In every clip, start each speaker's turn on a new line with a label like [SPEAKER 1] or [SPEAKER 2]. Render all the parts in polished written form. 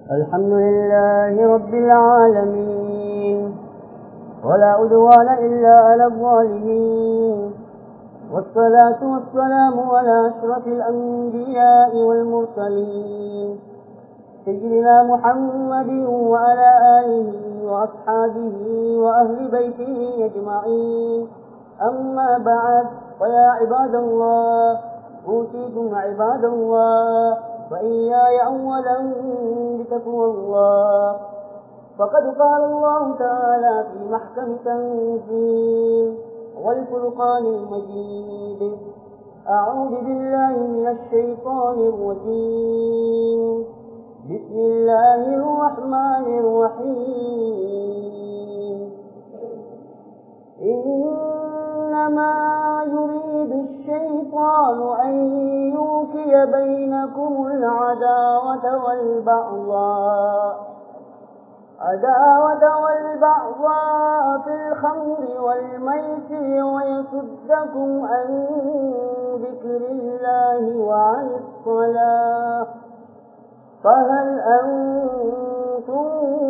[SPEAKER 1] الحمد لله رب العالمين ولا عدوان إلا على الظالمين، والصلاة والسلام على أشرف الأنبياء والمرسلين سيدنا محمد وعلى آله وأصحابه وأهل بيته أجمعين. أما بعد، فيا عباد الله، أوصيكم عباد الله وإياي أولا بتقوى الله. فقد قال الله تعالى في محكم تنزيل والفرقان المجيد: أعوذ بالله من الشيطان الرجيم، بسم الله الرحمن الرحيم. إنما يريد الشيطان أن يوقع بينكم العداوة والبغضاء في الخمر والميسر ويصدكم عن ذكر الله وعن الصلاة، فهل أنتم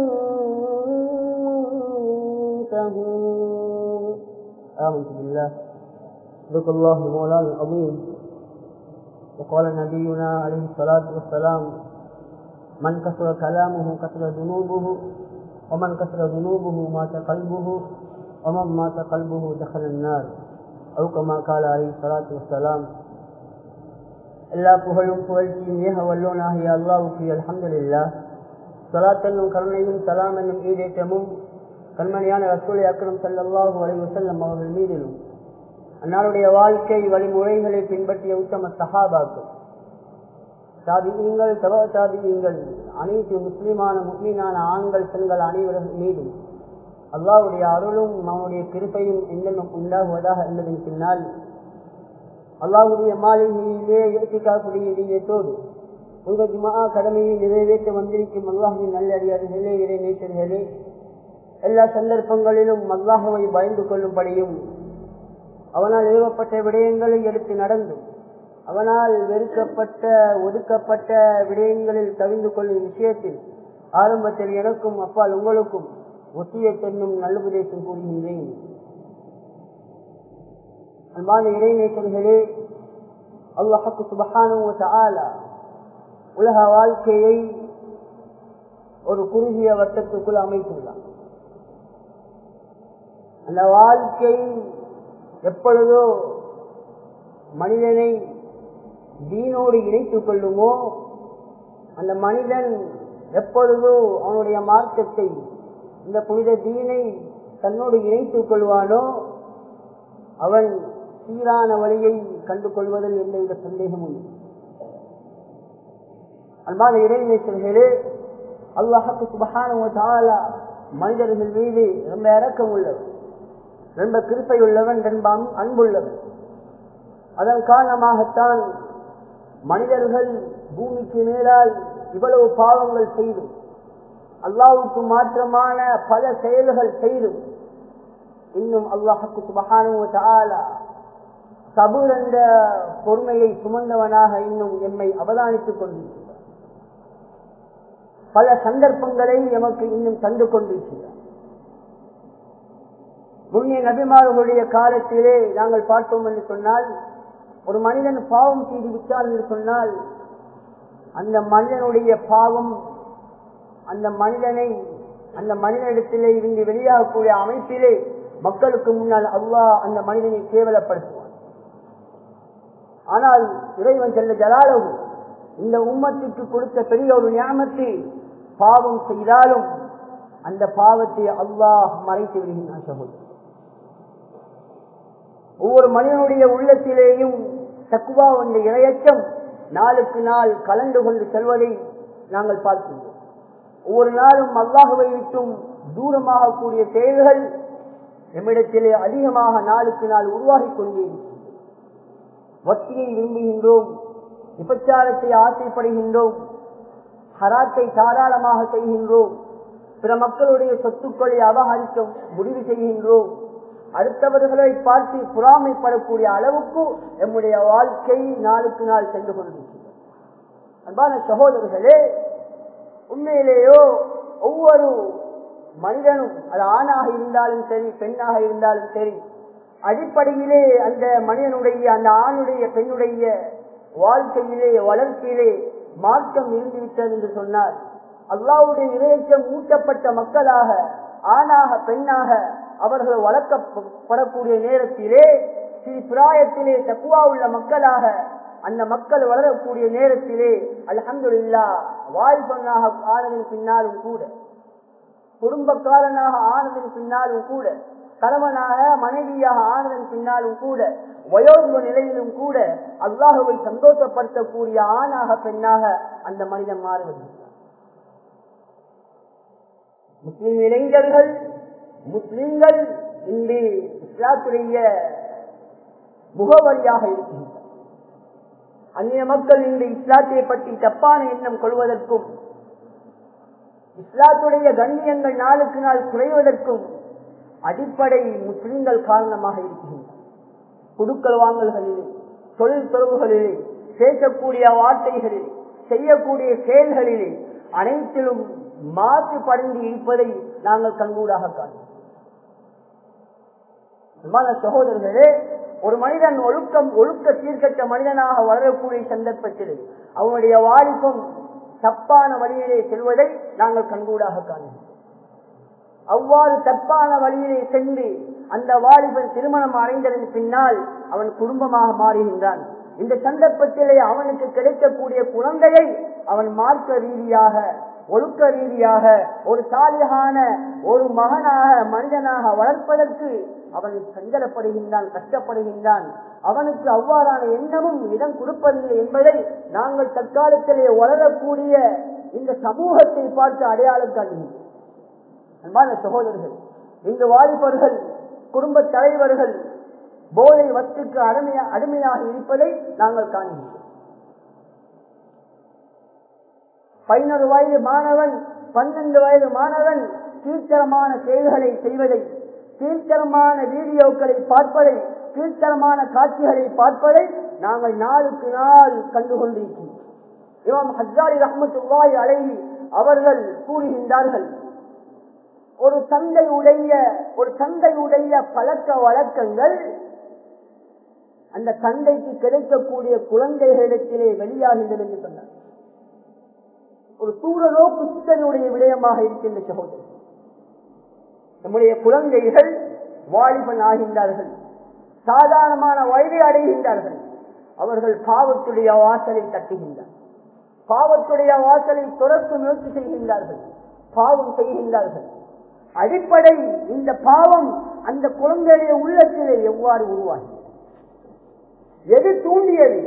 [SPEAKER 1] منتهون؟ آمنت بالله. صدق الله مولانا العظيم. وقال نبينا عليه الصلاة والسلام: من كثر كلامه كثر ذنوبه، ومن كثر ذنوبه مات قلبه، ومن مات قلبه دخل النار، أو كما قال عليه الصلاة والسلام. எல்லா புகழும் புகழ்ச்சியும் ஏக வல்லோனாகிய அல்லாஹ்வுக்கு அல்ஹம்துலில்லாஹ். ஸலாத் என்னும் கருணையும் சலாம் என்னும் ஈடேற்றமும் கண்மணியான ரசூல் அக்ரம் ஸல்லல்லாஹு அலைஹி வஸல்லம் அவர்கள் மீதிலும், அன்னாருடைய வாழ்க்கை வழிமுறைகளை பின்பற்றிய உத்தம சஹாபாக்கள், தாபிஈன்கள், தபா தாபிஈன்கள், அனைத்து முஸ்லிமான முஃமினான ஆண்கள் பெண்கள் அனைவர்கள் மீதும் அல்லாஹ்வுடைய அருளும் அவனுடைய கிருபையும் என்னென்னும் உண்டாகுவதாக என்பதன் பின்னால், அல்லாஹ்வுடைய மாளிகையிலே இறைச்சிக்காக்கூடிய நீயத்தோடு உங்கள் ஜும்ஆ கடமையை நிறைவேற்ற வந்திருக்கும் அல்லாஹ்வின் நல்லடியார்களே, இறை நேசர்களே, எல்லா சந்தர்ப்பங்களிலும் அல்லாஹ்வை பயந்து கொள்ளும்படியும், அவனால் ஏவப்பட்ட விடயங்களை எடுத்து நடந்தும் அவனால் வெறுக்கப்பட்ட ஒதுக்கப்பட்ட விடயங்களில் தவிர்ந்து கொள்ளும் விஷயத்தில் ஆரம்பத்தில் எனக்கும் அப்பால் உங்களுக்கும் ஒசியத் என்னும் நல்லுபதேசம் கூறுகின்றேன். அன்பான இறைநேசர்களே, அல்லாஹ் சுப்ஹானஹு வ தஆலா உலக வாழ்க்கையை ஒரு குறுகிய வட்டத்துக்குள் அமைத்துள்ளார். அந்த வாழ்க்கை எப்பொழுதோ மனிதனை தீனோடு இணைத்துக் கொள்ளுமோ, அந்த மனிதன் எப்பொழுதோ அவனுடைய மார்க்கத்தை, இந்த புனித தீனை தன்னோடு இணைத்துக் கொள்வானோ, அவன் சீரான வழியை கண்டு கொள்வதில் எந்தவித சந்தேகமும். அன்பான இறைநேசர்களே, அல்லாஹ் சுப்ஹானஹு வ தஆலா மனிதர்கள் மீது ரொம்ப இரக்கம் உள்ளவன், ரொம்ப கிருபை உள்ளவன், ரொம்ப அன்புள்ளவன். அதன் காரணமாகத்தான் மனிதர்கள் பூமிக்கு மேலால் இவ்வளவு பாவங்கள் செய்தும், அல்லாஹ்வுக்கு மாற்றமான பல செயல்கள் செய்தும், இன்னும் அல்லாஹ் சுப்ஹானஹு வ தஆலா சபூர் என்ற பொறுமையை சுமந்தவனாக இன்னும் எம்மை அவதானித்துக் கொண்டிருக்கிறார். பல சந்தர்ப்பங்களை எமக்கு இன்னும் தந்து கொண்டிருக்கிறார். முன்னே நபிமார்களுடைய காலத்திலே நாங்கள் பார்த்தோம் என்று சொன்னால், ஒரு மனிதன் பாவம் செய்து விட்டார் என்று சொன்னால், அந்த மனிதனுடைய பாவம் அந்த மனிதனிடத்திலே இருந்து வெளியாகக்கூடிய அமைப்பிலே மக்களுக்கு முன்னால் அல்லாஹ் அந்த மனிதனை கேவலப்படுத்துவான். ஆனால் இறைவன் ஜல்ல ஜலாலுஹு இந்த உம்மத்துக்கு கொடுத்த பெரிய ஒரு நியாமத்தை, பாவம் செய்தாலும் அந்த பாவத்தை அல்லாஹ் மறைத்து விடுகின்றான். ஒவ்வொரு மனிதனுடைய உள்ளத்திலேயும் தக்வா என்ற இரையச்சம் நாளுக்கு நாள் கலந்து கொண்டு செல்வதை நாங்கள் பார்க்கின்றோம். ஒவ்வொரு நாளும் அல்லாஹ்வை விட்டும் தூரமாக கூடிய செயல்கள் நம்மிடத்திலே அதிகமாக நாளுக்கு நாள் உருவாகி கொண்டே இருக்கிறது. வட்டியை விரும்புகின்றோம், விபச்சாரத்தை ஆசைப்படுகின்றோம், ஹராத்தை தாராளமாக செய்கின்றோம், பிற மக்களுடைய சொத்துக்களை அபகரிக்க முடிவு செய்கின்றோம், அடுத்தவர்களை பார்த்து பொறாமைப்படக்கூடிய அளவுக்கு நம்முடைய வாழ்க்கை நாளுக்கு நாள் சென்று கொண்டிருக்கிறது. அன்பான சகோதரர்களே, உண்மையிலேயோ ஒவ்வொரு மனிதனும் அது ஆணாக இருந்தாலும் சரி பெண்ணாக இருந்தாலும் சரி அடிப்படையிலே அந்த மனிதனுடைய அந்த ஆணுடைய பெண்ணுடைய வாழ்க்கையிலே வளர்ச்சியிலே மாற்றம் இருந்துவிட்டது என்று சொன்னால் அல்லாஹ்வுடைய இறையச்சம் ஊட்டப்பட்ட மக்களாக ஆணாக பெண்ணாக அவர்கள் வளர்க்கப்படக்கூடிய நேரத்திலே சிறு பிராயத்திலே தக்வா உள்ள மக்களாக அந்த மக்கள் வளரக்கூடிய நேரத்திலே அல்ஹம்துலில்லாஹ் வாலிபனாக ஆனதின் பின்னாலும் கூட குடும்பக்காரனாக ஆனதின் பின்னாலும் கூட கணவனாக மனைவியாக ஆனதன் பின்னாலும் கூட வயோதிப நிலையிலும் கூட அல்லாஹ்வை சந்தோஷப்படுத்தக்கூடிய ஆணாக பெண்ணாக அந்த மனிதன் மாறுவது. முஸ்லிம் இளைஞர்கள் முஸ்லிம்கள் இன்று இஸ்லாத்துடைய முகவரியாக இருக்கின்றனர். அந்நிய மக்கள் இன்று இஸ்லாத்தை பற்றி தப்பான எண்ணம் கொள்வதற்கும் இஸ்லாத்துடைய கண்ணியங்கள் நாளுக்கு நாள் குறைவதற்கும் அடிப்படை முஸ்லிம்கள் காரணமாக இருக்கின்றனர். குடுக்கல் வாங்கல்களிலே, தொழில் தொடர்புகளிலே, பேசக்கூடிய வார்த்தைகளிலே, செய்யக்கூடிய செயல்களிலே அனைத்திலும் மாசுபடுத்தி இருப்பதை நாங்கள் கண்கூடாக காண்கிறோம். சகோதரர்களே, ஒரு மனிதன் ஒழுக்க சீர்கட்ட மனிதனாக வளரக்கூடிய சந்தர்ப்பத்தில் அவனுடைய வாலிபம் தப்பான வழியிலே செல்வதை நாங்கள் கண்கூடாக காண்கிறோம். அவ்வாறு தப்பான வழியிலே சென்று அந்த வாலிபன் திருமணம் அடைந்ததன் பின்னால் அவன் குடும்பமாக மாறுகின்றான். இந்த சந்தர்ப்பத்திலே அவனுக்கு கிடைக்கக்கூடிய குழந்தையை அவன் மார்க்க ரீதியாக ஒழுக்க ரீதியாக ஒரு சாலிகான ஒரு மகனாக மனிதனாக வளர்ப்பதற்கு அவன் சஞ்சலப்படுகின்றான், கஷ்டப்படுகின்றான். அவனுக்கு அவ்வாறான எண்ணமும் இடம் கொடுப்பதில்லை என்பதை நாங்கள் தற்காலத்திலே வளரக்கூடிய இந்த சமூகத்தை பார்த்து அடையாளம் காண்கின்றோம். அன்பான சகோதரர்கள், இந்த வாலிபர்கள் குடும்ப தலைவர்கள் போதை வத்துக்கு அடிமையாக இருப்பதை நாங்கள் காண்கிறோம். 11 வயது மாணவன் 12 வயது மாணவன் கீழ்த்தரமான செயல்களை செய்வதை, கீழ்த்தரமான வீடியோக்களை பார்ப்பதை, கீழ்த்தரமான காட்சிகளை பார்ப்பதை நாங்கள் நாளுக்கு நாள் கண்டுகொண்டிருக்கிறோம். இமாம் ஹஸ்ஸாலி ரஹ்மத்துல்லாஹி அலைஹி அவர்கள் கூறுகின்றார்கள், ஒரு தந்தையுடைய பழக்க வழக்கங்கள் அந்த தந்தைக்கு கிடைக்கக்கூடிய குழந்தைகளிடத்திலே வெளியாகின்றது என்று சொன்னார். ஒரு சூரலோக்கு சிந்தனையுடைய விடயமாக இருக்கின்ற சகோதரர், நம்முடைய குழந்தைகள் வாலிபன் ஆகின்றார்கள், சாதாரணமான வயதை அடைகின்றார்கள். அவர்கள் பாவத்துடைய வாசலை தட்டுகின்றார்கள், பாவத்துடைய வாசலை தொடர்ந்து முயற்சி செய்கின்றார்கள், பாவம் செய்கின்றார்கள். அடிப்படை இந்த பாவம் அந்த குழந்தையுடைய உள்ளத்திலே எவ்வாறு உருவாகி, எது தூண்டியது?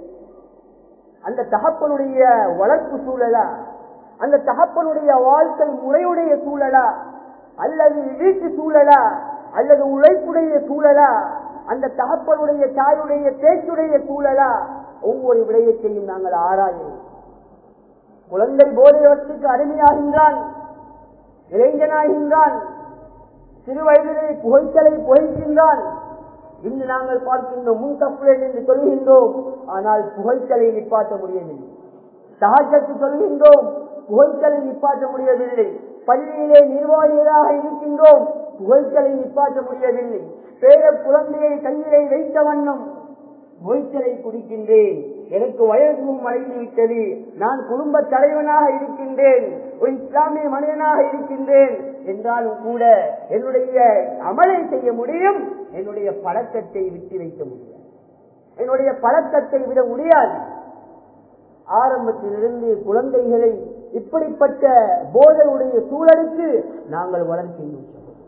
[SPEAKER 1] அந்த தகப்பனுடைய வளர்ப்பு சூழலா, அந்த தகப்பனுடைய வாழ்க்கை முறையுடைய சூழலா, அல்லது வீட்டு சூழலா, அல்லது உழைப்புடைய சூழலா, அந்த தகப்பனுடைய தாயுடைய பேச்சுடைய சூழலா? ஒவ்வொரு விடயத்தையும் நாங்கள் ஆராயும். குழந்தை போதைவற்றுக்கு அடிமையாகின்றான், இளைஞனாகின்றான், சிறு வயதிலே புகைத்தலை புகைக்கின்றான். இன்று நாங்கள் பார்க்கின்றோம், முன்தப்புலேன் என்று சொல்கின்றோம், ஆனால் புகைத்தலை நிப்பாட்ட முடியவில்லை. சஹஜத்து சொல்கின்றோம், புகைத்தலை நிப்பாட்ட முடியவில்லை. பள்ளியிலே நிர்வாகிகளாக இருக்கின்றோம், புகைத்தலை நிப்பாட்ட முடியவில்லை. பேர குழந்தையை கையிலே வைத்த வண்ணம் புகைத்தலை குடிக்கின்றேன், எனக்கு வயதும் அடைந்து விட்டது, நான் குடும்ப தலைவனாக இருக்கின்றேன், ஒரு இஸ்லாமிய மனிதனாக இருக்கின்றேன் என்றாலும் கூட என்னுடைய அமலை செய்ய முடியும், என்னுடைய பழக்கத்தை விட்டு வைக்க முடியாது, என்னுடைய பழக்கத்தை விட முடியாது. ஆரம்பத்திலிருந்து குழந்தைகளை இப்படிப்பட்ட போதையுடைய சூழலுக்கு நாங்கள் வளர்க்கின்றோம்.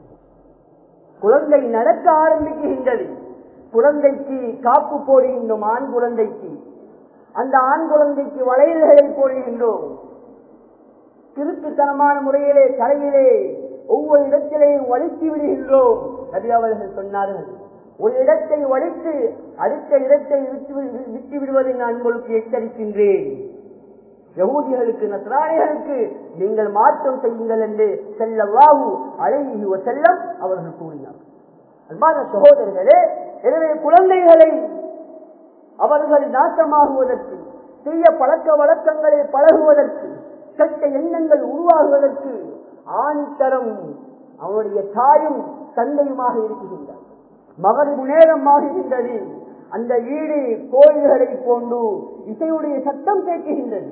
[SPEAKER 1] குழந்தை நடக்க ஆரம்பிக்கின்றது, குழந்தைக்கு காப்பு போடுகின்றோம். ஆண் குழந்தைக்கு, அந்த ஆண் குழந்தைக்கு வளையல்களை போடுகின்றோம். திருட்டுத்தனமான முறையிலே தலையிலே ஒவ்வொரு இடத்திலேயும் வலித்து விடுகின்றோம். நபி அவர்கள் சொன்னார்கள், ஒரு இடத்தை வலித்து அடுத்த இடத்தை விட்டு விடுவதை நான் உங்களுக்கு எச்சரிக்கின்றேன். யஹூதிகளுக்கு நஸ்ரானிகளுக்கு நீங்கள் மாற்றம் செய்யுங்கள் என்று ஸல்லல்லாஹு அலைஹி வஸல்லம் அவர்கள் கூறினார். அன்பான சகோதரர்களே, எனவே குழந்தைகளை அவர்கள் நாசமாகுவதற்கு, தீய பழக்க வழக்கங்களை பழகுவதற்கு, கெட்ட எண்ணங்கள் உருவாகுவதற்கு ஆணித்தரம் அவனுடைய தாயும் தந்தையுமாக இருக்குகின்றார். மகரிபு நேரம் ஆகின்றது. அந்த வீடு கோயில்களை போன்று இசையுடைய சத்தம் கேட்கின்றது.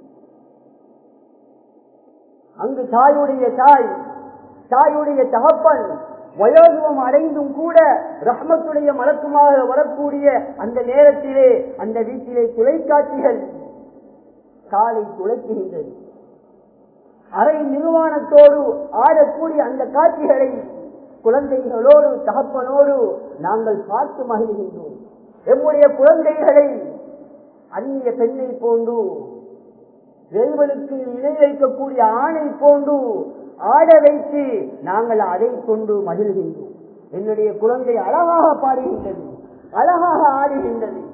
[SPEAKER 1] அங்கு தாயுடைய தகப்பன் வயோதிபம் அடைந்தும் கூட ரஹ்மத்துடைய மலக்குமாக வரக்கூடிய அந்த நேரத்திலே அந்த வீட்டிலே தொலைக்காட்சிகள் காலை துளைக்குகின்றது. அரை நிர்வாணத்தோடு ஆடக்கூடிய அந்த காட்சிகளை குழந்தைகளோடு தகப்பனோடு நாங்கள் பார்த்து மகிழ்கின்றோம். எம்முடைய குழந்தைகளை அந்நிய பெண்ணை போன்று வேல்வனுக்கு இணை வைக்கக்கூடிய ஆணை போன்று ஆட வைத்து நாங்கள் அதை கொண்டு மகிழ்கின்றோம். என்னுடைய குழந்தை அழகாக பாடுகின்றது, அழகாக ஆடுகின்றது.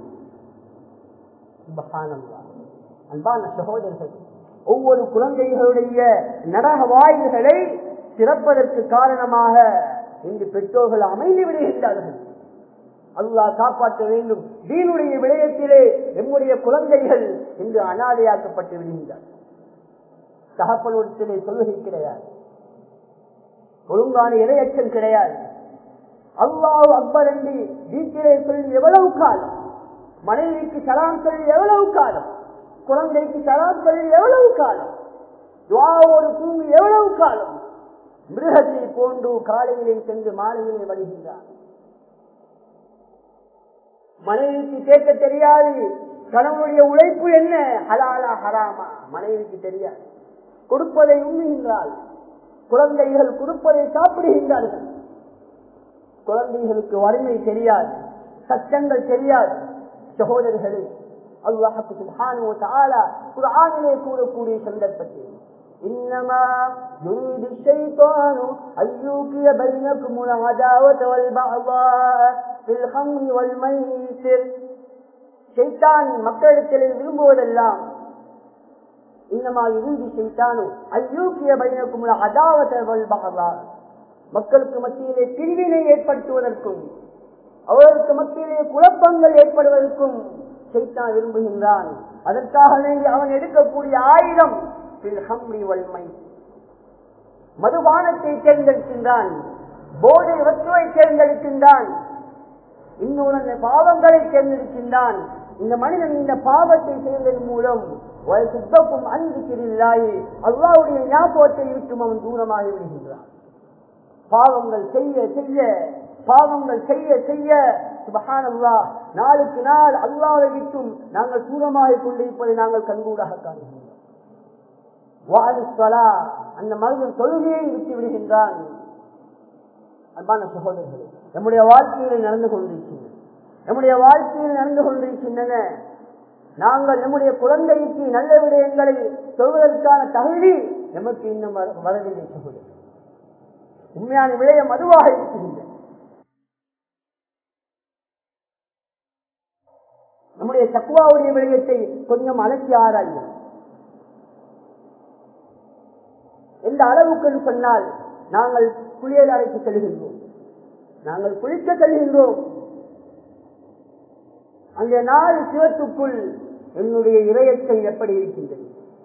[SPEAKER 1] அன்பான சகோதரர்கள், ஒவ்வொரு குழந்தைகளுடைய நரக வாயில்களை திறப்பதற்கு காரணமாக இன்று பெற்றோர்கள் அமைந்து விடுகின்றார்கள். அல்லாஹ் காப்பாற்ற வேண்டும். தீனுடைய விடயத்திலே எம்முடைய குழந்தைகள் இன்று அனாதையாக்கப்பட்டு விடுகின்றார்கள். தகப்பனுடத்திலே சொல்லுகை கிடையாது, ஒழுங்கான இரையச்சல் கிடையாது. அல்லாஹ் அக்பர் என்று வீட்டிலே சொல்லி எவ்வளவு காலம், மனைவிக்கு சலாம் சொல்லி எவ்வளவு காலம், குழந்தைக்கு சலாம் சொல்லி எவ்வளவு காலம், துஆவோடு தூங்கி எவ்வளவு காலம், மிருகத்தை போன்று காலையிலே சென்று மாலையிலே வருகின்றார். மனைவிக்கு கேட்க தெரியாது கணவனுடைய உழைப்பு என்ன, ஹலாலா ஹராமா, மனைவிக்கு தெரியாது. கொடுப்பதை உண்ணுகின்றாள், குழந்தைகள் கொடுப்பதை சாப்பிடுகின்றார்கள். குழந்தைகளுக்கு வறுமை தெரியாது, கஷ்டங்கள் தெரியாது. சகோதரர்களே, அல்லாஹ் சுப்ஹானஹு வ தஆலா குர்ஆனிலே கூறக்கூடிய சந்தர்ப்பத்தில் இன்னமா யுரீது ஷைத்தானு அய்யூகிய பைனகுமுல் அதாவத வல் பஅதா ஃபில் ஹம்ரி வல் மைசிர். ஷைத்தான் மக்களிடத்தில் விரும்புவதெல்லாம் இன்னமா யுரீது ஷைத்தானு அய்யூகிய பைனகுமுல் அதாவத வல் பஅதா, மக்களுக்கு மத்தியிலே பிரிவினை ஏற்படுத்துவதற்கும் அவர்களுக்கு மத்தியிலே குழப்பங்கள் ஏற்படுவதற்கும் ஷைத்தான் விரும்புகின்றான். அதற்காக வேண்டி அவன் எடுக்கக்கூடிய ஆயுதம் மதுபானத்தை தேர்ந்தெடுக்கின்றான், போதை வஸ்துவை தேர்ந்தெடுக்கின்றான், இன்னொரு பாவங்களை தேர்ந்தெடுக்கின்றான். இந்த மனிதன் இந்த பாவத்தை செய்வதன் மூலம் அல்லாஹ்வுடைய ஞாபகத்தை விட்டும் அவன் தூரமாகி விடுகின்றான். பாவங்கள் செய்ய செய்ய பாவங்கள் செய்ய செய்ய சுப்ஹானல்லாஹ், நாளுக்கு நாள் அல்லாஹ்வை விட்டும் நாங்கள் தூரமாகிக் கொண்டிருப்பதை நாங்கள் கண்கூடாக காண்கிறோம். அந்த மனிதன் தொழுகையை விட்டு விடுகின்றான். அன்பான சகோதரர்களே, நம்முடைய வாழ்க்கையில் நடந்து கொண்டிருக்கின்றன. நாங்கள் நம்முடைய குழந்தைக்கு நல்ல விடயங்களை சொல்வதற்கான தகுதி நமக்கு இன்னும் வரவில்லை. சகோதரர், உண்மையான விடயம் அதுவாக இருக்கின்றது. நம்முடைய தக்வாவுடைய விடயத்தை கொஞ்சம் அலசி ஆராய்வோம். எந்த அளவுக்கு சொன்னால், நாங்கள் குளியல் அறைக்கு செல்கின்றோம், நாங்கள் குளிக்க செல்கின்றோம். அந்த 4 சிவத்துக்குள் என்னுடைய இரையச்சம் எப்படி இருக்கின்றது,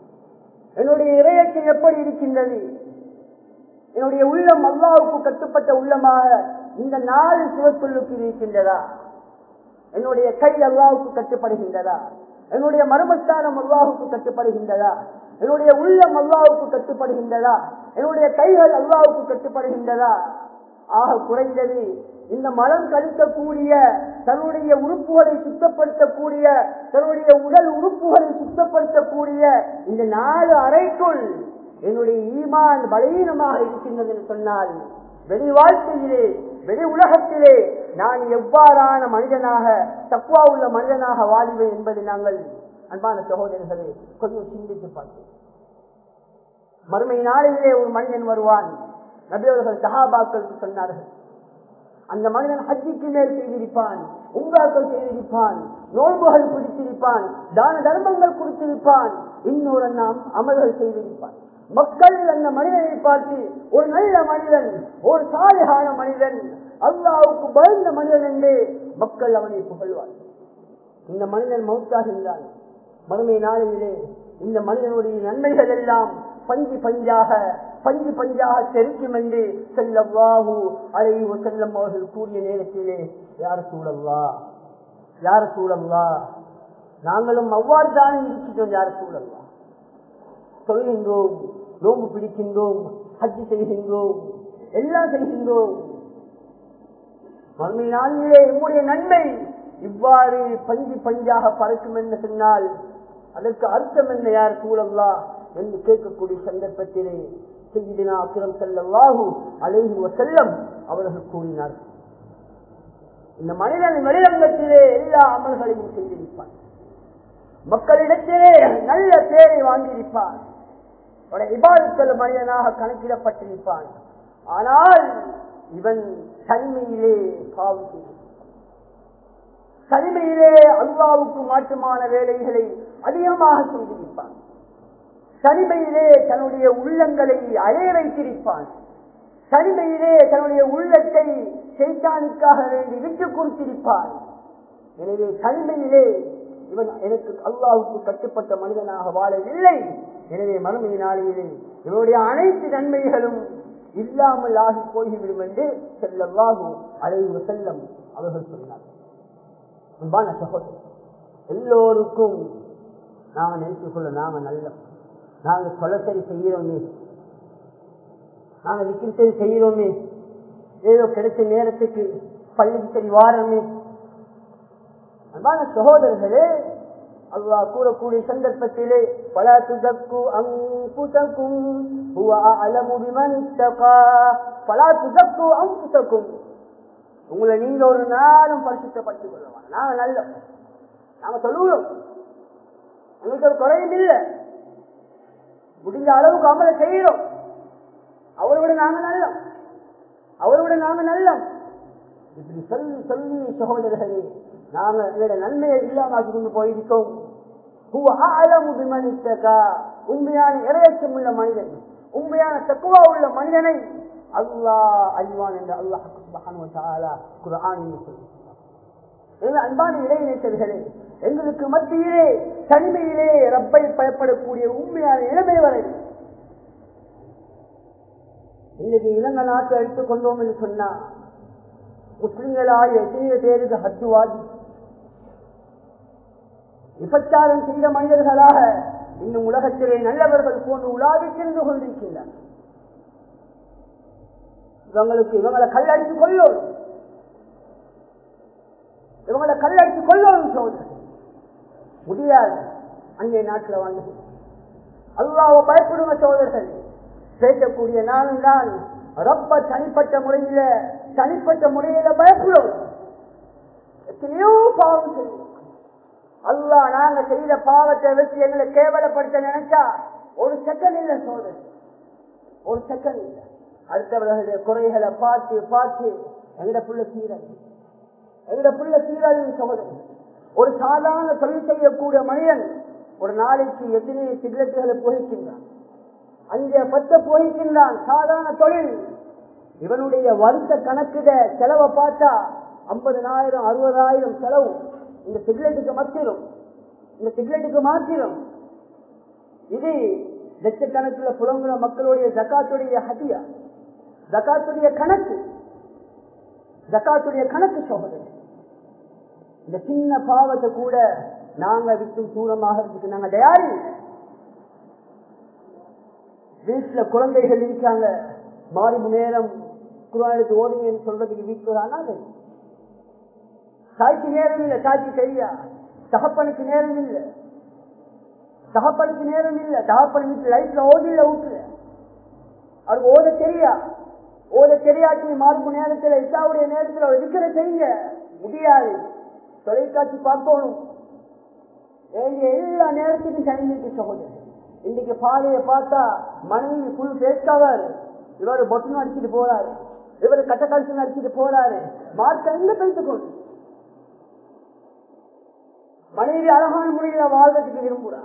[SPEAKER 1] என்னுடைய உள்ளம் அல்லாஹ்வுக்கு கட்டுப்பட்ட உள்ளமாக இந்த 4 சிவத்துள்ளுக்கு இருக்கின்றதா? என்னுடைய கை அல்லாஹ்வுக்கு கட்டுப்படுகின்றதா? என்னுடைய மர்மஸ்தானம் அல்லாஹ்வுக்கு கட்டுப்படுகின்றதா? என்னுடைய உள்ளம் அல்லாஹ்வுக்கு கட்டுப்படுகின்றதா? என்னுடைய கைகள் அல்லாஹ்வுக்கு கட்டுப்படுகின்றதா? ஆக குறைந்தது இந்த மலம் கழிக்கக்கூடிய, தன்னுடைய உறுப்புகளை சுத்தப்படுத்தக்கூடிய, தன்னுடைய உடல் உறுப்புகளை சுத்தப்படுத்தக்கூடிய இந்த 4 அறைக்குள் என்னுடைய ஈமான் பலவீனமாக இருக்கின்றது என்று சொன்னால், வெளி வாழ்க்கையிலே வெளி உலகத்திலே நான் எவ்வாறான மனிதனாக, தக்வா உள்ள மனிதனாக வாழ்வேன் என்பதை நாங்கள் அன்பான சகோதரர்களே கொஞ்சம் சிந்தித்து பார்த்தோம். மறுமை நாளையிலே ஒரு மனிதன் வருவான். நபி அவர்கள் சஹாபாக்களுக்கு சொன்னார்கள், அந்த மனிதன் ஹஜ்ஜுக்கு மேல் செய்திருப்பான், உம்ராக்கள் செய்திருப்பான், நோன்புகள் குடித்திருப்பான், தான தர்மங்கள் கொடுத்திருப்பான், இன்னொரு அமல்கள் செய்திருப்பான். மக்கள் அந்த மனிதனை பார்த்து ஒரு நல்ல மனிதன், ஒரு சாலிஹான மனிதன், அல்லாஹ்வுக்கு பயந்த மனிதன் என்று மக்கள் அவனை புகழ்வார்கள். இந்த மனிதன் மௌத்தாகின்றான். மறுமை நாளிலே இந்த மனிதனுடைய நன்மைகள் எல்லாம் பஞ்சு பஞ்சாக தெரிக்கும் என்று ஸல்லல்லாஹு அலைஹி வஸல்லம் அவர்கள் கூறிய நேரத்திலே யா ரசூலல்லாஹ் நாங்களும் அவ்வாறு தான் இருக்கிறோம். யா ரசூலல்லாஹ் சொல்கின்றோம், நோன்பு பிடிக்கின்றோம், ஹஜ் செய்கின்றோம், எல்லாம் செய்கின்றோம். மறுமை நாளிலே நம்முடைய நன்மை இவ்வாறு பஞ்சாக பறக்கும் என்று சொன்னால் அதற்கு அர்த்தம் என்ன யா ரசூலல்லாஹ் என்று கேட்கக்கூடிய சந்தர்ப்பத்திலே சய்யிதுனா அக்ரம் ஸல்லல்லாஹு அலைஹி வஸல்லம் அவர்கள் கூறினார், இந்த மனிதன் வெளிரங்கத்திலே எல்லா அமல்களையும் செய்திருப்பான், மக்களிடத்திலே நல்ல பேரை வாங்கியிருப்பான், இபாதத்தில் மனிதனாக கணக்கிடப்பட்டிருப்பான். ஆனால் இவன் தனிமையிலே பாவம் செய்வான், தனிமையிலே அல்லாஹ்வுக்கு மாற்றமான வேலைகளை அதிகமாக செய்திருப்பான், தனிமையிலே தன்னுடைய உள்ளங்களை அலைய வைத்திருப்பான், தனிமையிலே தன்னுடைய உள்ளத்தை ஷைத்தானுக்காக வேண்டி விட்டு கொடுத்திருப்பான். எனவே தனிமையிலே இவன் எனக்கு அல்லாஹ்வுக்கு கட்டுப்பட்ட மனிதனாக வாழவில்லை. எனவே மறுமை நாளிலே இவனுடைய அனைத்து நன்மைகளும் இல்லாமல் ஆகி போய்விடும் என்று ஸல்லல்லாஹு அலைஹி வஸல்லம் அவர்கள் சொன்னார்கள். அன்பான சகோதரர், எல்லோருக்கும் நாங்கள் நினைத்துக் கொள்ள நாங்க நல்ல நாங்கள் கொலசரி செய்கிறோமே, நாங்கள் விக்கிரி செய்கிறோமே, ஏதோ கிடைச்ச நேரத்துக்கு பள்ளிக்கு சரி வாரமே. அன்பான சகோதரர்களே, அல்லாஹ் கூறக்கூடிய சந்தர்ப்பத்திலே பலா துஸக்கு அன்ஃபுஸக்கும் ஹுவ அஅலமு பிமன் இத்தகா, பலா துஸக்கு அன்ஃபுஸக்கும், உங்களை நீங்க ஒரு நாளும் பரிசுத்தப்படுத்திக் கொள்ளலாம். நாங்க நல்ல நாங்க சொல்லுவோம், எங்களுக்கு ஒரு குறையும் இல்லை, முடிஞ்ச அளவுக்கு அமல செய்கிறோம், அவரோட நாங்க நல்லோம். இப்படி சொல்லி சகோதரர்களே நாங்க எங்களுடைய நன்மையை இல்லாமல் கொண்டு போயிருக்கோம். உண்மையான இறையச்சம் உள்ள மனிதன், உண்மையான தக்குவா உள்ள மனிதனை அல்லாஹ் அறிவான் என்று அல்லாஹ் சுப்ஹானஹு வ தஆலா குர்ஆனில் சொல்கிறார். அன்பான இறைநேசர்களே, எங்களுக்கு மத்தியிலே தனிமையிலே ரப்பை பயப்படக்கூடிய உண்மையான நிலைமை வரை இன்னைக்கு இலங்கை நாட்டை எடுத்துக்கொண்டோம் என்று சொன்னா முஸ்லிம்களாகிய எத்தனையோ பேருக்கு ஹத்துவாதி விபச்சாரம் செய்த மனிதர்களாக இன்னும் உலகத்திலே நல்லவர்கள் போன்று உலாவி சென்று கொண்டிருக்கின்றனர். இவங்களை கல்லடித்து கொள்ளோம் சோதனை முடியாது. அங்கே நாட்டில் வாழ்ந்து அல்லாஹ்வை பயப்படுங்க சோதர்கள். பேசக்கூடிய நானும் தான் ரப்ப தனிப்பட்ட முறையில பயப்படும். எத்தனையோ பாவம் செய்யும். அல்லாஹ் நாங்க செய்த பாவத்தை வச்சு எங்களை கேவலப்படுத்த நினைச்சா ஒரு செகண்ட் இல்லை சோதனை, ஒரு செகண்ட் இல்லை. அடுத்தவர்களுடைய குறைகளை பார்த்து எங்கட புள்ள சீரல் சோதனை. ஒரு சாதாரண தொழில் செய்யக்கூடிய மனிதன் ஒரு நாளைக்கு எத்தனை சிகரெட்டுகளை புகைக்கின்றான், 5-10 புகைக்கின்றான். சாதாரண தொழில். இவனுடைய வருஷ கணக்குத செலவை பார்த்தா 50,000 60,000 செலவு இந்த சிகரெட்டுக்கு மாத்திரம். இது லட்சக்கணக்கில் புலங்குற மக்களுடைய ஜகாத்துடைய ஹதியா, ஜகாத்துடைய கணக்கு சோதனை. இந்த சின்ன பாவத்தை கூட நாங்க விட்டு தூரமாக இருக்கு. நாங்க தயாரி. வீட்டுல குழந்தைகள் இருக்காங்க, மாறிபு நேரம் குர்ஆன் எடுத்து ஓடுங்கன்னு சொல்றதுக்கு வீட்டுல ஆனாது. தாய்க்கு நேரம் இல்லை, தாய்க்கு தெரியா. தகப்பனுக்கு நேரம் இல்லை, தகப்பன் வீட்டு லைட்ல ஓடில விட்டுல அவருக்கு ஓத தெரியாட்டி மாறிபு நேரத்தில் இசாவுடைய நேரத்தில் அவர் இருக்கிற செய்ய முடியாது. தொலைக்காட்சி பார்க்கணும், எல்லா நேரத்துக்கும் தனிமைக்கு சகோதரர். இன்னைக்கு பாதையை பார்த்தா மனைவி புல் பேஸ்கவர், இவர் பொட்டனும் அடிச்சுட்டு போறாரு, இவர் கட்டக்கால்சன் அடிச்சுட்டு போறாரு. மார்க்க எங்க பேசிக்கொண்டு மனைவி அழகான முறையில வாழ்றதுக்கு விரும்புறா,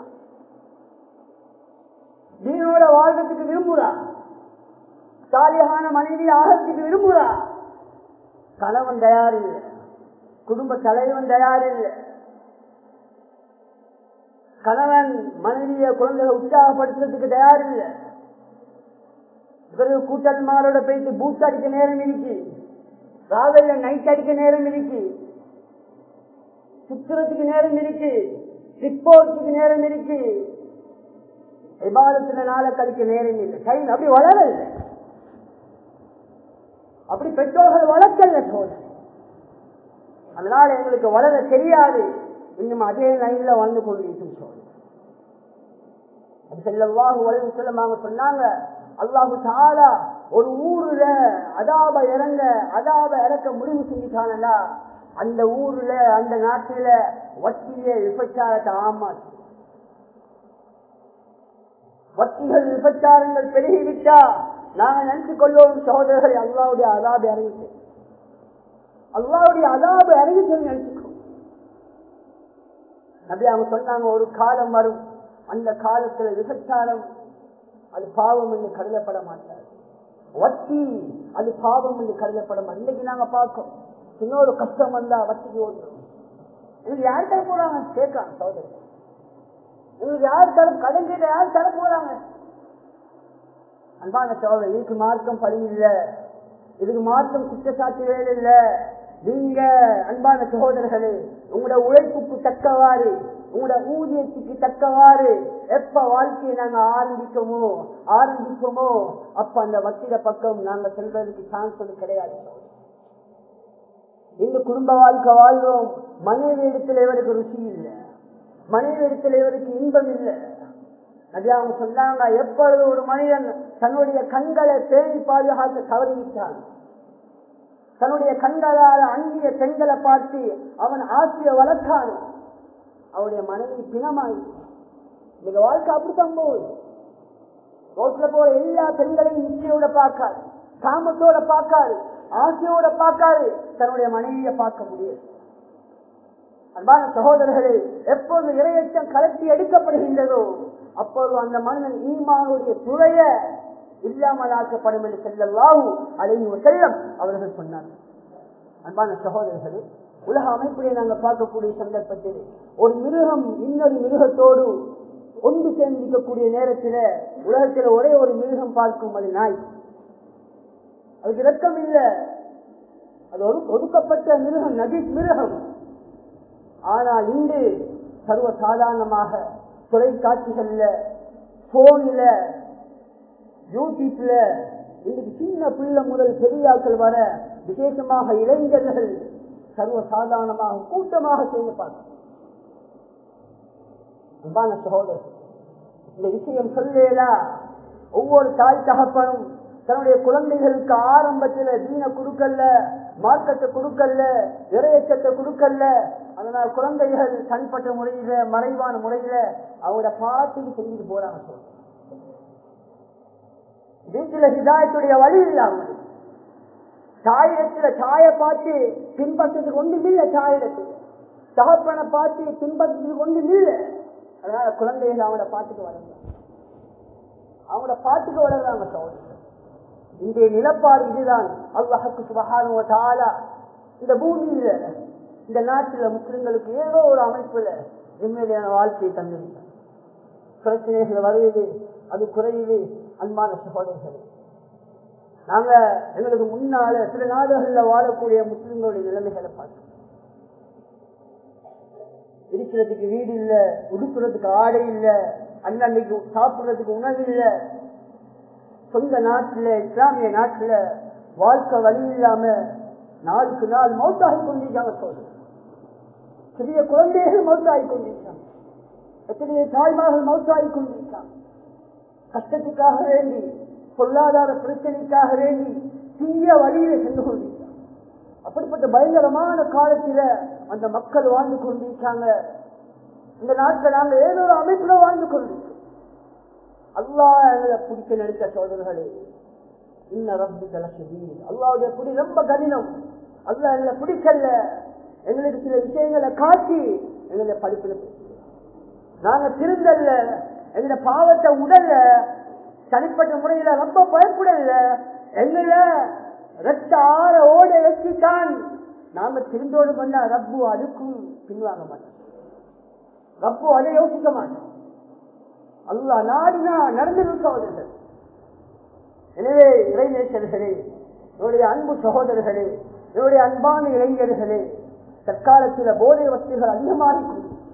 [SPEAKER 1] தீனோட வாழ்றதுக்கு விரும்புறா, சாலியான மனைவி ஆகிறதுக்கு விரும்புறா. கணவன் தயாரில்லை, குடும்ப தலைவன் தயாரில்லை. கணவன் மனைவிய குழந்தைகளை உற்சாகப்படுத்துறதுக்கு தயார் இல்லை. இவர்கள் கூட்டன்மாரோட போயிட்டு பூத் அடிக்க நேரம் இருக்கு, ராவையில நைட் அடிக்க நேரம் இருக்கு, சுத்துறதுக்கு நேரம் இருக்கு, ரிப்போர்ட்டுக்கு நேரம் இருக்கு, இபாதத்துல நாளை கழிக்க நேரம் இல்லை. டைம் அப்படி வளரல, அப்படி பெற்றோர்கள் வளர்க்கல சோழர். அதனால எங்களுக்கு வளர தெரியாது, இன்னும் அதே லைன்ல வாழ்ந்து கொண்டிருக்கும் சோழர். ஸல்லல்லாஹு அலைஹி வஸல்லம் அவங்க சொன்னாங்க, அல்லாஹு தஆலா ஒரு ஊர்ல அதாப இறக்க முடிவு செஞ்சுட்டானா அந்த ஊர்ல அந்த நாட்டில வட்டிய விபச்சாரத்தை ஆமாச்சு. வட்டிகள் விபச்சாரங்கள் பெருகிவிட்டா நாங்க நினைச்சு கொள்வோம் சகோதரர்களை, அல்லாஹ்வுடைய அதாப இறங்கிட்டு, அல்லாஹ்வுடைய அதாப இறங்கிட்டு நினைச்சுக்கோ. நபி அவங்க சொன்னாங்க, ஒரு காலம் வரும், அந்த காலத்துல விபச்சாரம் அது பாவம் என்று கருதப்பட மாட்டார், வட்டி அது பாவம் என்று கருதப்பட மாட்டார். இன்னைக்கு நாங்க பார்க்கோம், இன்னொரு கஷ்டம் வந்தா வட்டிக்கு ஓடுறோம். எங்களுக்கு யார் தர போறாங்க கேட்கலாம் சகோதரர், எங்களுக்கு யார் தரம் கடன் கேட்ட யார் தர போறாங்க? அன்பான சகோதரர், இதுக்கு மார்க்கம் பழி இல்லை, இதுக்கு மார்க்கம் குற்றச்சாட்டு வேலை இல்லை. நீங்க அன்பான சகோதரர்களே, உங்களோட உழைப்புக்கு தக்கவாறு, உங்களோட ஊதியத்துக்கு தக்கவாறு எப்ப வாழ்க்கையை நாங்க ஆரம்பிப்போமோ அப்ப அந்த வட்டிட பக்கம் நாங்க செல்வதற்கு சான்ஸ் கிடையாது. இந்த குடும்ப வாழ்க்கை வாழ்வோம், மனைவி இடத்துல இவருக்கு ருசி இல்லை, மனைவி இடத்துல இவருக்கு இன்பம் இல்லை. நபி அவங்க சொன்னாங்க, எப்பொழுது ஒரு மனிதன் தன்னுடைய கண்களை பேணி பாதுகாக்க தவறிவிட்டான், தன்னுடைய கண்களால் அந்நிய பெண்களை பார்த்து அவன் ஆசையை வளர்த்தான், அவருடைய மனைவி பிணமாயிடுச்சு. இந்த வாழ்க்கை அப்படித்தான் போகுது. ரோட்ல போற எல்லா பெண்களையும் நிச்சயோட பார்க்காது, காமத்தோட பார்க்காது, ஆசையோட பார்க்காது, தன்னுடைய மனைவியை பார்க்க முடியாது. அன்பான சகோதரர்களே, எப்போது இரையச்சம் கலட்டி எடுக்கப்படுகின்றதோ அப்போது அந்த மனிதன் ஈமானுடைய துறைய இல்லாமலாக்கப்படும் என்று ஸல்லல்லாஹு அலைஹி வஸல்லம் அவர்கள் சொன்னார்கள். அன்பான சகோதரர்களே, உலக அமைப்பிலே நாங்கள் பார்க்கக்கூடிய சந்தர்ப்பத்தில் ஒரு மிருகம் இன்னொரு மிருகத்தோடு ஒன்று சேர்ந்திருக்கக்கூடிய நேரத்தில் உலகத்தில் ஒரே ஒரு மிருகம் பார்க்கும், அது நாய். அதுக்கு இரக்கம் இல்லை, அது ஒதுக்கப்பட்ட மிருகம், நஜீஸ் மிருகம். ஆனால் இன்று சர்வ சாதாரணமாக தொலைக்காட்சிகள்ல, போன்ல, யூடியூப்ல இன்னைக்கு சின்ன பிள்ளை முதல் பெரியாக்கள் வர, விசேஷமாக இளைஞர்கள் சர்வ சாதாரணமாக கூட்டமாக செய்து பார்க்க. அன்பான சகோதரர், இந்த விஷயம் சொல்லேலா, ஒவ்வொரு தாய் தகப்பனும் தன்னுடைய குழந்தைகளுக்கு ஆரம்பத்தில் தீன கொடுக்கல, மார்க்கத்தை கொடுக்கல, இறையச்சத்தை கொடுக்கல. அதனால குழந்தைகள் தனிப்பட்ட முறையில, மறைவான முறையில அவங்களோட பாட்டுக்கு செஞ்சுட்டு போறாங்க. வீட்டுல ஹிதாயத்துடைய வழி இல்லாம தாயிடத்துல தாயை பார்த்து பின்பற்றதுக்கு ஒன்றும் இல்லை, தாயிடத்துல தகப்பனை பார்த்து பின்பற்றதுக்கு ஒன்றும் இல்லை. அதனால குழந்தைகள் அவங்களோட பாட்டுக்கு வளர்றாங்க சகோதரர். இன்றைய நிலப்பாடு இதுதான். அல்லாஹ் சுப்ஹானஹு வ தஆலா இந்த பூமியில, இந்த நாட்டில் முஸ்லிம்களுக்கு ஏதோ ஒரு அமைப்புல நிம்மதியான வாழ்க்கையை தந்திருக்கிறார். பிரச்சனைகள் வருவது, அது குறையுது. அன்பான சகோதரர்களே, நாங்க எங்களுக்கு முன்னால சில நாடுகள்ல வாழக்கூடிய முஸ்லிம்களுடைய நிலைமைகளை பார்க்கிறோம். இருக்கிறதுக்கு வீடு இல்ல, உடுக்கிறதுக்கு ஆடை இல்ல, அன்னைக்கு சாப்பிடுறதுக்கு உணவு இல்ல. சொந்த நாட்டுல, இஸ்லாமிய நாட்டுல வாழ்க்கை வழி இல்லாம நாளுக்கு நாள் மௌத்தாகி கொண்டிருக்காங்க. சொல்ற சிறிய குழந்தைகள் மௌத்தாகி கொண்டிருக்காங்க, எத்தனையோ தாய்மார்கள் மௌத்தாகி கொண்டிருக்காங்க. கஷ்டத்துக்காக வேண்டி, பொருளாதார பிரச்சனைக்காக வேண்டி தீய வழியில சென்று கொண்டிருக்காங்க. அப்படிப்பட்ட பயங்கரமான காலத்தில அந்த மக்கள் வாழ்ந்து கொண்டிருக்காங்க. இந்த நாட்டில் நாங்க ஏதோ ஒரு அமைப்புல வாழ்ந்து கொண்டிருக்கோம். அல்லாஹ் எங்களை பிடிக்க நினைத்த சோதர்களே, இன்ன ரப்பிக லஷதீத், அல்லாஹ்வுடைய பிடி ரொம்ப கடினம். அல்லாஹ் எங்களை பிடிக்கல, எங்களுக்கு சில விஷயங்களை காட்டி எங்களை படிப்பில நாங்க திருந்தல்ல, எங்களை பாவத்தை உடல்ல, தனிப்பட்ட முறையில ரொம்ப பயப்படல, எங்களை ரத்த ஆற ஓட வச்சுதான் நாங்க திருந்தோடு பண்ண ரப்பு அதுக்கும் பின்வாங்க மாட்டோம். ரப்பு அதை யோசிக்க மாட்டான். அல்லாஹ் நாடினா நடந்திருக்கும் சகோதரர்கள். எனவே இளைஞர்களே, என்னுடைய அன்பு சகோதரர்களே, என்னுடைய அன்பான இளைஞர்களே, தற்காலத்தில் போதை வஸ்துகள் அதிகமாகி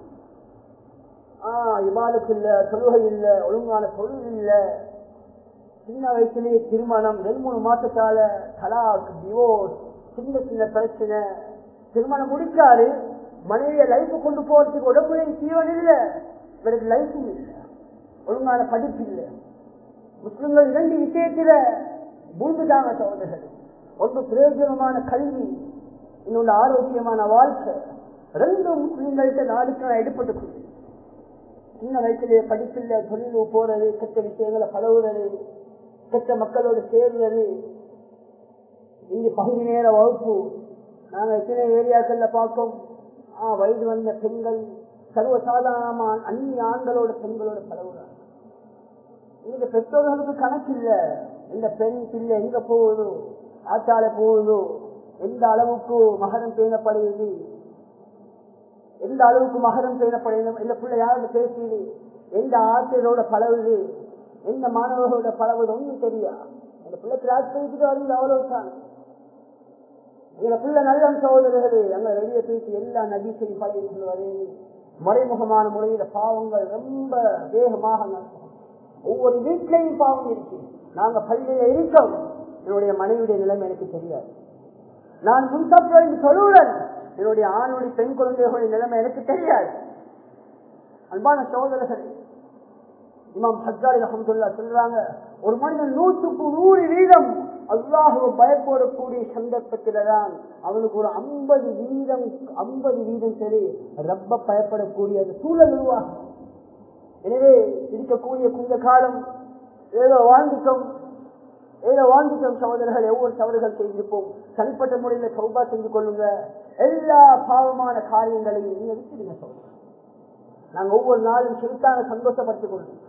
[SPEAKER 1] இபாதத் இல்ல, தொழுகை இல்ல, ஒழுங்கான தொழில் இல்ல, சின்ன வயசுலேயே திருமணம், 2-3 மாசத்தால தலாக், டிவோர்ஸ், சின்ன சின்ன பிரச்சனை. திருமணம் முடிச்சாரு, மனைவிய லைஃப் கொண்டு போறதுக்கு உடம்புல ஜீவன் இல்ல, இவருக்கு லைஃபும் இல்லை, ஒழுங்கான படிப்பு இல்லை. முஸ்லிம்கள் 2 விஷயத்தில பூந்துட்டாங்க சகோதரர்கள். ஒன்று பிரயோஜனமான கல்வி, இன்னொன்று ஆரோக்கியமான வாழ்க்கை. 2 முஸ்லிம்கள்ட்ட நாடுக்கு எடுப்பட்டு சின்ன வயசுலேயே படிப்பில்லை, தொழில் போறது, கெட்ட விஷயங்களை பழகுறது, கெட்ட மக்களோடு சேர்வது. இங்கு பகுதி நேர வகுப்பு நாங்க எத்தனை ஏரியாக்கள்ல பார்ப்போம். வயது வந்த பெண்கள் சர்வசாதாரணமான அந்நிய ஆண்களோட பெண்களோட பழகுறாங்க. இந்த பெற்றோர்களுக்கு கணக்கு இல்ல, இந்த பெண் பிள்ளை எங்க போகுதோ, ஆச்சால போகுதோ, எந்த அளவுக்கு மகரம் பேணப்படுவது, எந்த அளவுக்கு மகரம் பேணப்படுது, இந்த பிள்ளை யாரோட பேசுது, எந்த ஆசிரியரோட பழகுது, எந்த மாணவர்களோட பழகுது, ஒன்றும் தெரியா. அந்த பிள்ளை கிளாஸ் போயிட்டு வருது, அவ்வளவுதான். இந்த பிள்ளை நல்ல சகோதரர்களே, அங்க வெளியே போயிட்டு எல்லா நபிசை பழகிட்டு வருது. மறைமுகமான முறையில பாவங்கள் ரொம்ப வேகமாக நடக்கும். ஒவ்வொரு வீட்டிலையும் பாவம் இருக்கு. நாங்க பள்ளியில இருக்கோம், என்னுடைய மனைவியுடைய நிலைமை எனக்கு தெரியாது. நான் முன்சாப்பிட்டு சொல்லுறேன், என்னுடைய ஆணுடைய பெண் குழந்தைகளுடைய நிலைமை எனக்கு தெரியாது. அன்பான சகோதரர்களே, இமாம் ஹஜ்ஜாலி ரஹ்மத்துல்லாஹ் சொல்றாங்க, ஒரு மனிதன் 100க்கு 100% அல்லாஹ்வை பயப்படக்கூடிய சந்தர்ப்பத்தில்தான் அவனுக்கு ஒரு 50% சரி ரப்ப பயப்படக்கூடிய சூழல் உருவாகும். எனவே இருக்கக்கூடிய கொஞ்ச காலம் ஏதோ வாழ்ந்துட்டோம் சகோதரர்கள், ஒவ்வொரு தவறுகள் செய்திருப்போம். தனிப்பட்ட முறையில தௌபா செஞ்சு கொள்ளுங்க. எல்லா பாவமான காரியங்களையும் நீங்க விட்டுடுங்க சகோதரர். நாங்க ஒவ்வொரு நாளும் ஷைத்தானை சந்தோஷப்படுத்திக்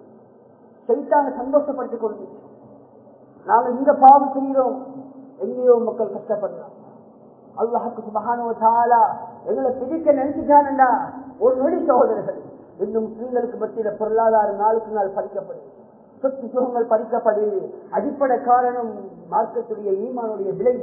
[SPEAKER 1] கொள்ளுங்க. நாங்க இங்க பாவம் செய்கிறோம், எங்கேயோ மக்கள் கஷ்டப்படுறாங்க. அல்லாஹ்வுக்கு சுப்ஹானஹு வ தஆலா எங்களை பிடிக்க நினைச்சுட்டானண்டா ஒரு நொடி சகோதரர்கள். இன்னும் முஸ்லிம்களுக்கு மத்தியில பொருளாதார நாளுக்கு நாள் பறிக்கப்படுது, சொத்து சுகங்கள் பறிக்கப்படுது. அடிப்படை காரணம் மார்க்கத்துடைய ஈமானுடைய விலை.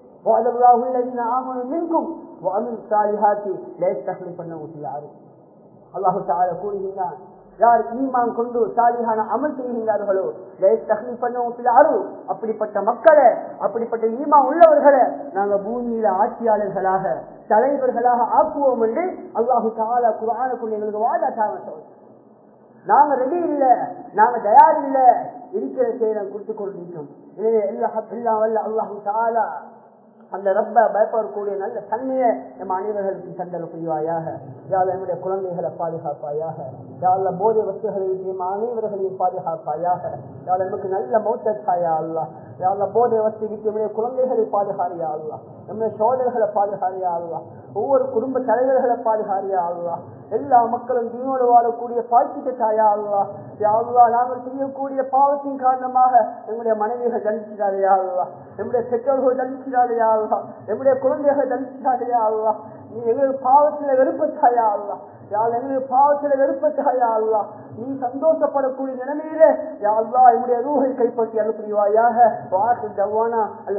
[SPEAKER 1] அல்லாஹ் தஆலா கூறுகின்றான், யார் ஈமான் கொண்டு சாலிஹான அமல் செய்கின்றார்களோ அப்படிப்பட்ட மக்களை, அப்படிப்பட்ட ஈமான் உள்ளவர்களை நாங்க பூமியில ஆட்சியாளர்களாக, தலைவர்களாக ஆக்குவோம் என்று அல்லாஹ் தஆலா குர்ஆனுக்குள்ள எங்களுக்கு வாதாட்டாங்க. நாங்க ரெடி இல்ல, நாங்க தயார் இல்ல, இருக்கிற செயலை கொடுத்துக் கொண்டிருக்கோம். எனவே அல்லாஹ் தஆலா அந்த ரப்ப பயப்படக்கூடிய நல்ல தன்மையை நம்ம அனைவர்களுக்கு தண்டனை புரிவாயாக. யாழ்லா என்னுடைய குழந்தைகளை பாதுகாப்பாயாக. யாழ்லா போதை வஸ்துகளை நம்ம அனைவர்களையும் பாதுகாப்பாயாக. யாழ்லா நமக்கு நல்ல மௌத்தாயா அல்லாஹ். யாழ்லா போதை வஸ்து விட்டு நம்முடைய குழந்தைகளை பாதுகாரியா அல்லாஹ், நம்முடைய சோதனைகளை பாதுகாரியா அல்லாஹ், ஒவ்வொரு குடும்ப தலைவர்களை பாதுகாரியா அல்லாஹ். எல்லா மக்களும் தீனோடு வாழக்கூடிய பாக்கியத்தாயா அல்லாஹ். யா அல்லாஹ், நாங்கள் செய்யக்கூடிய பாவத்தின் காரணமாக எங்களுடைய மனைவிகள் தண்டிக்கிறாரையா அல்லாஹ், நம்முடைய பெற்றோர்கள் தண்டிக்கிறாரையா அல்லாஹ், நம்முடைய குழந்தைகள் தண்டிக்கிறாரையா அல்லாஹ். நீ எங்களுக்கு பாவத்தில் வெறுப்பத்தாயா அல்லாஹ். யாழ் எங்களுக்கு பாவத்தில் வெறுப்பத்தாயா அல்லாஹ். நீ சந்தோஷப்படக்கூடிய நிலைமையிலே யா அல்லாஹ் என்னுடைய ரூஹை கைப்பற்றி அனுப்புவாயாக. வாஹிர் தவானா.